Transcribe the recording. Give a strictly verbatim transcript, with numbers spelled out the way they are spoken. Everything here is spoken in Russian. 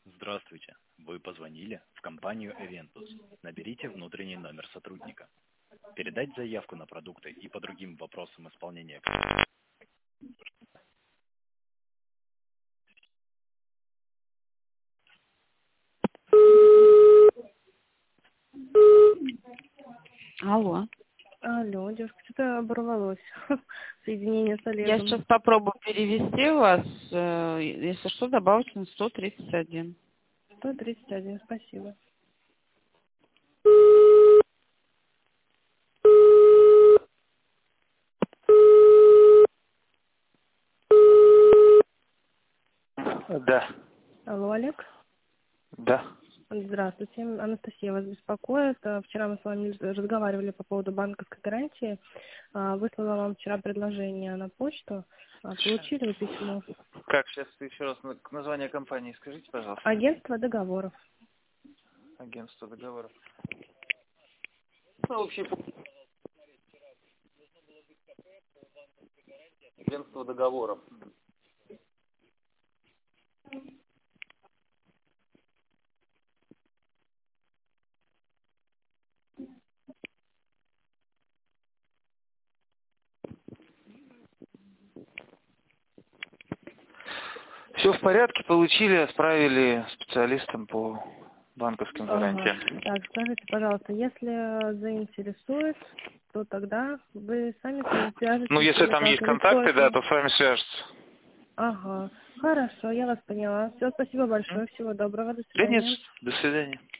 Здравствуйте. Вы позвонили в компанию Eventus. Наберите внутренний номер сотрудника. Передать заявку на продукты и по другим вопросам исполнения. Алло. Алло, девушка, что-то оборвалось. Соединение с Я Олегом. сейчас попробую перевести вас. э, Если что, добавьте на сто тридцать один. сто тридцать один, спасибо. Да, Алло, Олег. да. Здравствуйте, Анастасия вас беспокоит. А, Вчера мы с вами разговаривали по поводу банковской гарантии. А, Выслала вам вчера предложение на почту. А, Получили вы письмо? Как сейчас еще раз на- название компании скажите, пожалуйста. Агентство договоров. Агентство договоров. Ну, вообще, агентство договоров. Все в порядке, получили, отправили специалистам по банковским гарантиям. Ага. Так, скажите, пожалуйста, если заинтересует, то тогда вы сами с ним свяжетесь? Ну, если или там как, есть или контакты, стоит да, мне? то с вами свяжутся. Ага. Хорошо, я вас поняла. Все, спасибо большое. Всего доброго. До Да нет, свидания. до свидания.